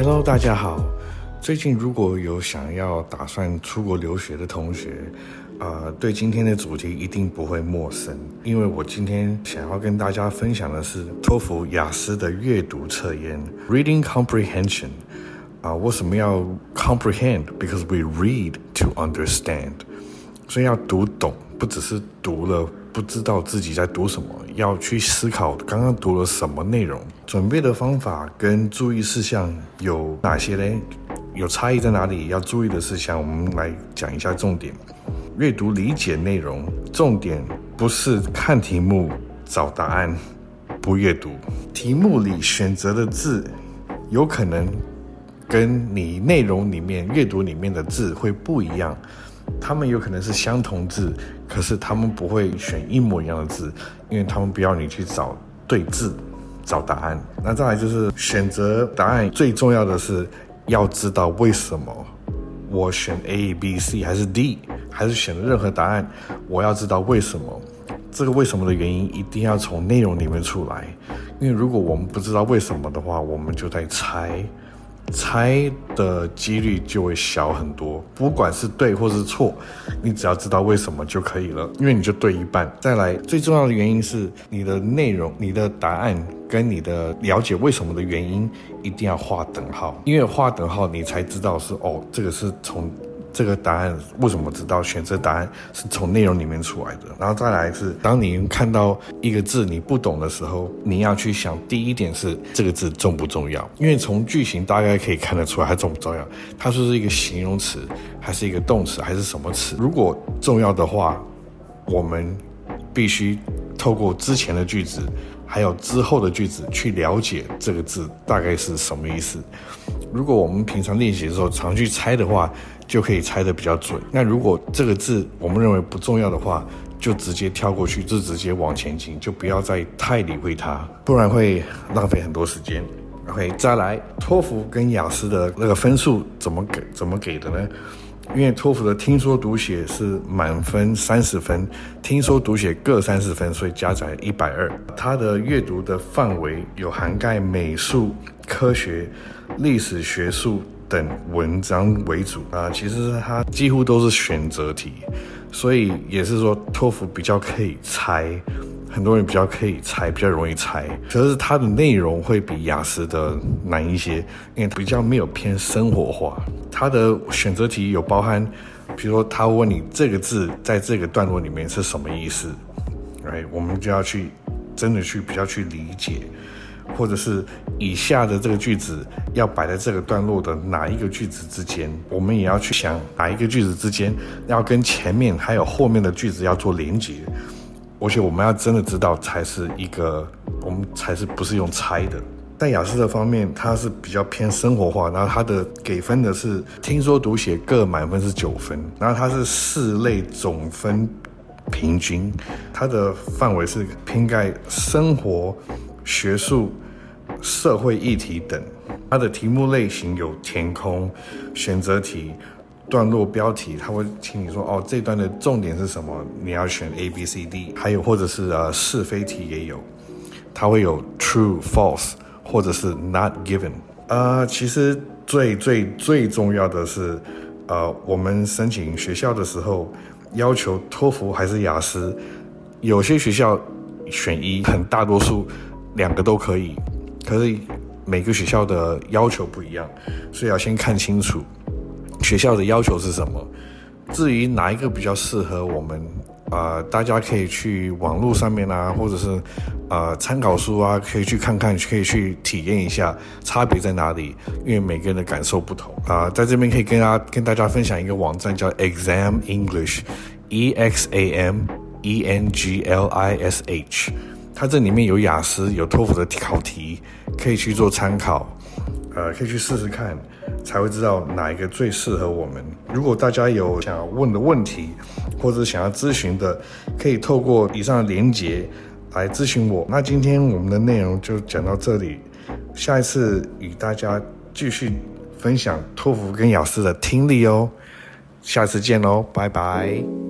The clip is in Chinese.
Hello， 大家好。最近如果有想要打算出国留学的同学，对今天的主题一定不会陌生，因为我今天想要跟大家分享的是托福雅思的阅读测验 Reading Comprehension。为什么要 comprehend？ Because we read to understand。所以要读懂，不只是读了不知道自己在读什么，要去思考刚刚读了什么内容。准备的方法跟注意事项有哪些呢？有差异在哪里？要注意的事项，我们来讲一下重点。阅读理解内容，重点不是看题目找答案，不阅读。题目里选择的字有可能跟你内容里面阅读里面的字会不一样，他们有可能是相同字，可是他们不会选一模一样的字，因为他们不要你去找对字找答案。那再来就是选择答案，最重要的是要知道为什么我选 A、B、C 还是 D， 还是选了任何答案，我要知道为什么。这个为什么的原因一定要从内容里面出来，因为如果我们不知道为什么的话，我们就在猜的几率就会小很多。不管是对或是错，你只要知道为什么就可以了，因为你就对一半。再来最重要的原因是你的内容，你的答案跟你的了解为什么的原因一定要画等号，因为画等号你才知道是这个是从这个答案为什么知道选择答案是从内容里面出来的。然后再来是当你看到一个字你不懂的时候，你要去想第一点是这个字重不重要，因为从句型大概可以看得出来它重不重要，它是一个形容词还是一个动词还是什么词。如果重要的话，我们必须透过之前的句子还有之后的句子去了解这个字大概是什么意思。如果我们平常练习的时候常去猜的话，就可以猜得比较准。那如果这个字我们认为不重要的话，就直接跳过去，就直接往前进，就不要再太理会它，不然会浪费很多时间。OK， 再来托福跟雅思的那个分数怎么给的呢？因为托福的听说读写是满分30分，听说读写各30分，所以加起来120。它的阅读的范围有涵盖美术、科学、历史学术等文章为主其实它几乎都是选择题，所以也是说托福比较可以猜，很多人比较可以猜，比较容易猜。可是它的内容会比雅思的难一些，因为比较没有偏生活化。它的选择题有包含，比如说他问你这个字在这个段落里面是什么意思，我们就要去真的去比较去理解，或者是以下的这个句子要摆在这个段落的哪一个句子之间，我们也要去想哪一个句子之间要跟前面还有后面的句子要做连结，而且我们要真的知道才是我们才是不是用猜的。在雅思的方面，它是比较偏生活化，然后它的给分的是听说读写各满分是9分，然后它是4类总分平均，它的范围是偏盖生活、学术、社会议题等。它的题目类型有填空、选择题、段落标题，它会请你说这段的重点是什么，你要选 A、B、C、D， 还有或者是是非题也有，它会有 True、False 或者是 Not Given。其实最重要的是我们申请学校的时候要求托福还是雅思，有些学校选一，很大多数2个都可以，可是每个学校的要求不一样，所以要先看清楚学校的要求是什么。至于哪一个比较适合我们，大家可以去网络上面或者是参考书可以去看看，可以去体验一下差别在哪里，因为每个人的感受不同在这边可以跟大家分享一个网站叫 Exam English EXAM-ENGLISH， 它这里面有雅思有托福的考题，可以去做参考，可以去试试看，才会知道哪一个最适合我们。如果大家有想要问的问题，或者想要咨询的，可以透过以上的连结来咨询我。那今天我们的内容就讲到这里，下一次与大家继续分享托福跟雅思的听力下次见咯，拜拜。